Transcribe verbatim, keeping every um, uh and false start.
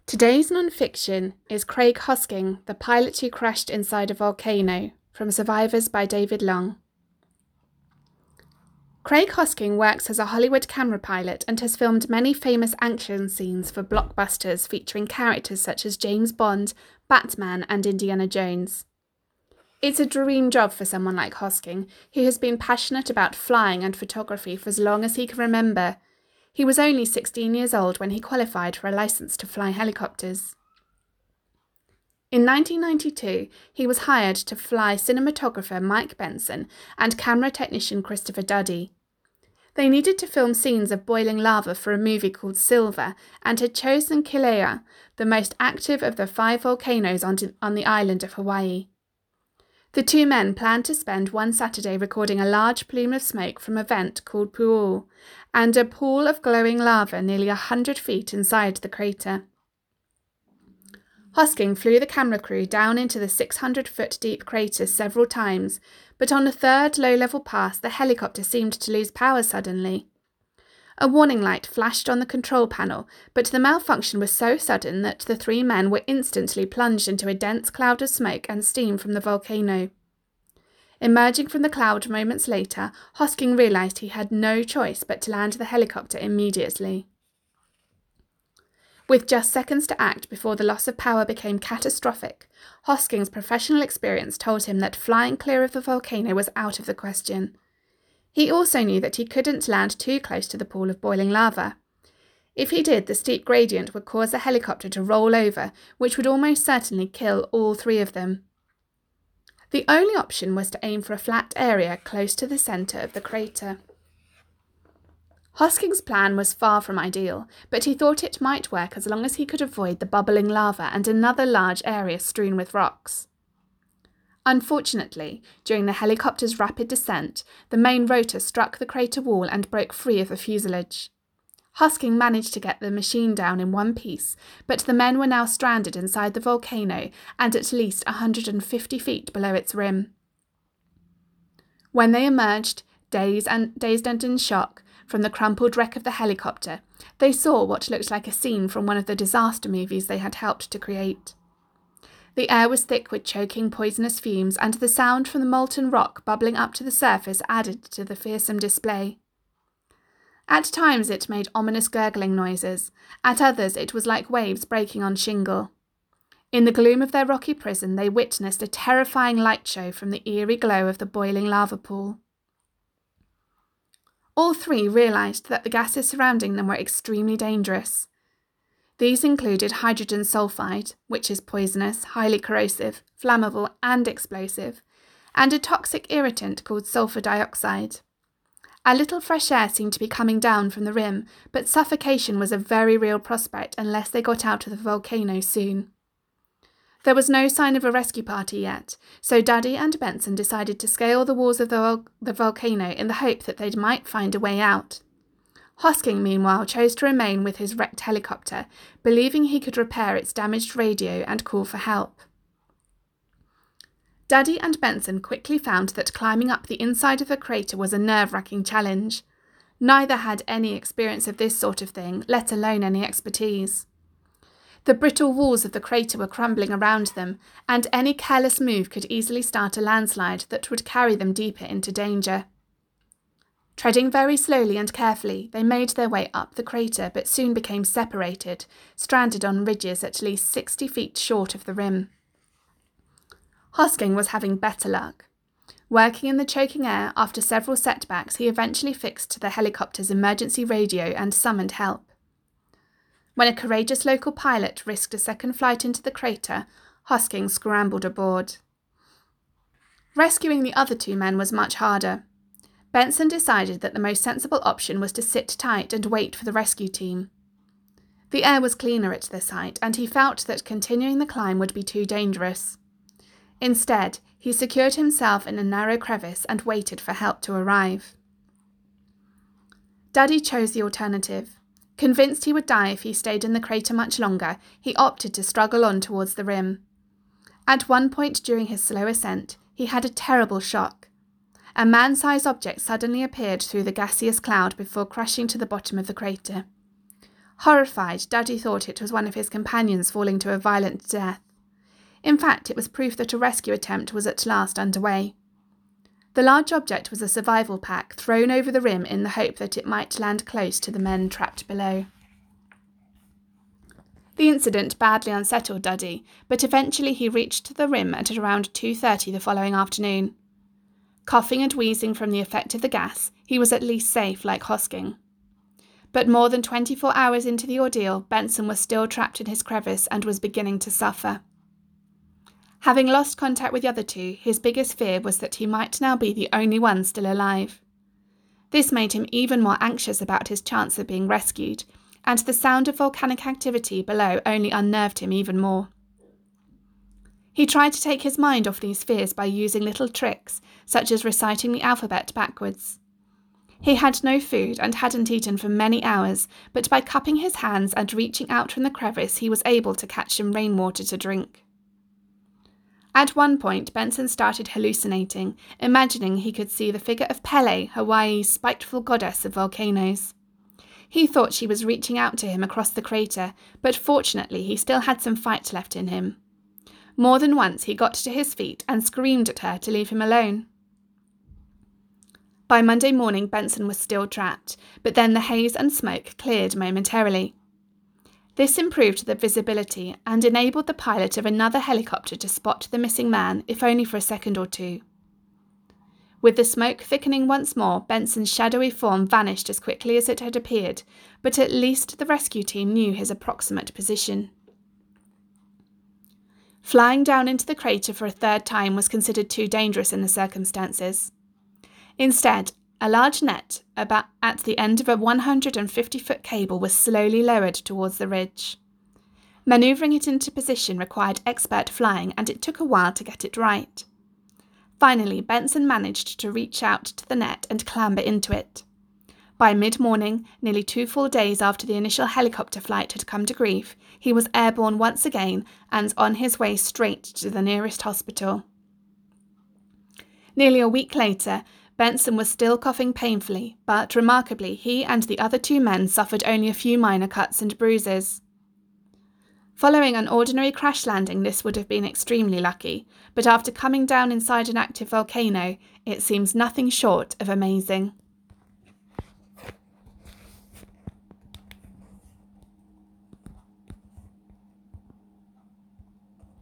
Today's non-fiction is Craig Hosking, the pilot who crashed inside a volcano, from Survivors by David Long. Craig Hosking works as a Hollywood camera pilot and has filmed many famous action scenes for blockbusters featuring characters such as James Bond, Batman, and Indiana Jones. It's a dream job for someone like Hosking, who has been passionate about flying and photography for as long as he can remember. He was only sixteen years old when he qualified for a license to fly helicopters. In nineteen ninety-two, he was hired to fly cinematographer Mike Benson and camera technician Christopher Duddy. They needed to film scenes of boiling lava for a movie called Silver and had chosen Kilauea, the most active of the five volcanoes on, on the island of Hawaii. The two men planned to spend one Saturday recording a large plume of smoke from a vent called Pu'u and a pool of glowing lava nearly a hundred feet inside the crater. Hosking flew the camera crew down into the six hundred foot deep crater several times, but on the third low-level pass the helicopter seemed to lose power suddenly. A warning light flashed on the control panel, but the malfunction was so sudden that the three men were instantly plunged into a dense cloud of smoke and steam from the volcano. Emerging from the cloud moments later, Hosking realised he had no choice but to land the helicopter immediately. With just seconds to act before the loss of power became catastrophic, Hosking's professional experience told him that flying clear of the volcano was out of the question. He also knew that he couldn't land too close to the pool of boiling lava. If he did, the steep gradient would cause the helicopter to roll over, which would almost certainly kill all three of them. The only option was to aim for a flat area close to the centre of the crater. Hosking's plan was far from ideal, but he thought it might work as long as he could avoid the bubbling lava and another large area strewn with rocks. Unfortunately, during the helicopter's rapid descent, the main rotor struck the crater wall and broke free of the fuselage. Hosking managed to get the machine down in one piece, but the men were now stranded inside the volcano and at least one hundred fifty feet below its rim. When they emerged, dazed and, dazed and in shock, from the crumpled wreck of the helicopter, they saw what looked like a scene from one of the disaster movies they had helped to create. The air was thick with choking poisonous fumes, and the sound from the molten rock bubbling up to the surface added to the fearsome display. At times it made ominous gurgling noises, at others it was like waves breaking on shingle. In the gloom of their rocky prison they witnessed a terrifying light show from the eerie glow of the boiling lava pool. All three realised that the gases surrounding them were extremely dangerous. These included hydrogen sulfide, which is poisonous, highly corrosive, flammable and explosive, and a toxic irritant called sulfur dioxide. A little fresh air seemed to be coming down from the rim, but suffocation was a very real prospect unless they got out of the volcano soon. There was no sign of a rescue party yet, so Duddy and Benson decided to scale the walls of the, vol- the volcano in the hope that they might find a way out. Hosking, meanwhile, chose to remain with his wrecked helicopter, believing he could repair its damaged radio and call for help. Duddy and Benson quickly found that climbing up the inside of the crater was a nerve-wracking challenge. Neither had any experience of this sort of thing, let alone any expertise. The brittle walls of the crater were crumbling around them, and any careless move could easily start a landslide that would carry them deeper into danger. Treading very slowly and carefully, they made their way up the crater but soon became separated, stranded on ridges at least sixty feet short of the rim. Hosking was having better luck. Working in the choking air, after several setbacks, he eventually fixed the helicopter's emergency radio and summoned help. When a courageous local pilot risked a second flight into the crater, Hosking scrambled aboard. Rescuing the other two men was much harder. Benson decided that the most sensible option was to sit tight and wait for the rescue team. The air was cleaner at this height, and he felt that continuing the climb would be too dangerous. Instead, he secured himself in a narrow crevice and waited for help to arrive. Duddy chose the alternative. Convinced he would die if he stayed in the crater much longer, he opted to struggle on towards the rim. At one point during his slow ascent, he had a terrible shock. A man-sized object suddenly appeared through the gaseous cloud before crashing to the bottom of the crater. Horrified, Duddy thought it was one of his companions falling to a violent death. In fact, it was proof that a rescue attempt was at last underway. The large object was a survival pack thrown over the rim in the hope that it might land close to the men trapped below. The incident badly unsettled Duddy, but eventually he reached the rim at around two thirty the following afternoon. Coughing and wheezing from the effect of the gas, he was at least safe like Hosking. But more than twenty-four hours into the ordeal, Benson was still trapped in his crevice and was beginning to suffer. Having lost contact with the other two, his biggest fear was that he might now be the only one still alive. This made him even more anxious about his chance of being rescued, and the sound of volcanic activity below only unnerved him even more. He tried to take his mind off these fears by using little tricks, such as reciting the alphabet backwards. He had no food and hadn't eaten for many hours, but by cupping his hands and reaching out from the crevice, he was able to catch some rainwater to drink. At one point, Benson started hallucinating, imagining he could see the figure of Pele, Hawaii's spiteful goddess of volcanoes. He thought she was reaching out to him across the crater, but fortunately he still had some fight left in him. More than once he got to his feet and screamed at her to leave him alone. By Monday morning, Benson was still trapped, but then the haze and smoke cleared momentarily. This improved the visibility and enabled the pilot of another helicopter to spot the missing man, if only for a second or two. With the smoke thickening once more, Benson's shadowy form vanished as quickly as it had appeared, but at least the rescue team knew his approximate position. Flying down into the crater for a third time was considered too dangerous in the circumstances. Instead, a large net about at the end of a one hundred fifty foot cable was slowly lowered towards the ridge. Manoeuvring it into position required expert flying, and it took a while to get it right. Finally, Benson managed to reach out to the net and clamber into it. By mid-morning, nearly two full days after the initial helicopter flight had come to grief, he was airborne once again and on his way straight to the nearest hospital. Nearly a week later, Benson was still coughing painfully, but remarkably, he and the other two men suffered only a few minor cuts and bruises. Following an ordinary crash landing, this would have been extremely lucky, but after coming down inside an active volcano, it seems nothing short of amazing.